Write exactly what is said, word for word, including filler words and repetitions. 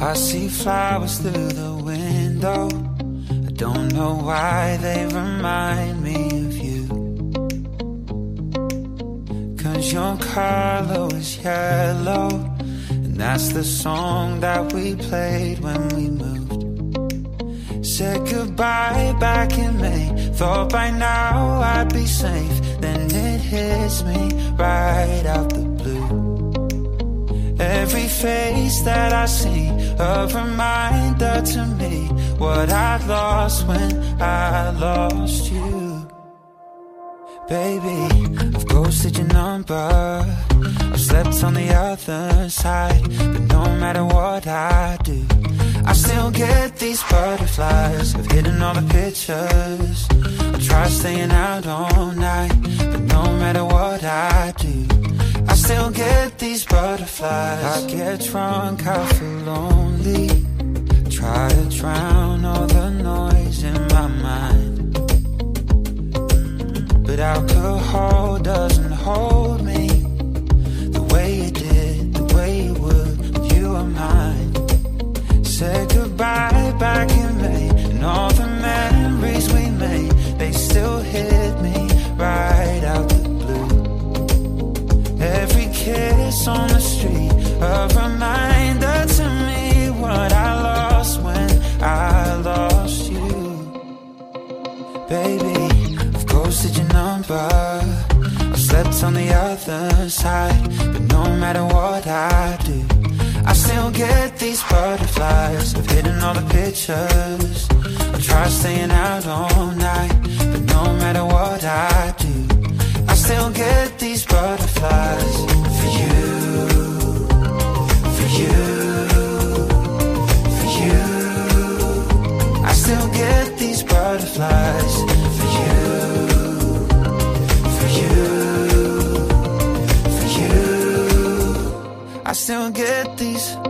I see flowers through the window. I don't know why they remind me of you. Cause your color was yellow, and that's the song that we played when we moved. Said goodbye back in May, thought by now I'd be safe. Then it hits me right out the blue. Every face that I see, a reminder to me what I lost when I lost you. Baby, I've ghosted your number, I've slept on the other side, but no matter what I do, I still get these butterflies. I've hidden all the pictures, I try staying out all night, but no matter what I do, I still get these butterflies. I get drunk, I feel lonely, try to drown all the noise in my mind, but alcohol doesn't hold me the way it did, the way it would when you were mine. Said goodbye back in May, and all the memories we made, they still hit me right out the blue. Every kiss on the street, a reminder to me what I lost when I lost you. Baby, I've ghosted your number, I've slept on the other side, but no matter what I do, I still get these butterflies. I've hidden all the pictures, I try staying out all night, but no matter what I do, I still get these butterflies. For you, for you, for you, I still get these butterflies. For you, for you, for you, I still get these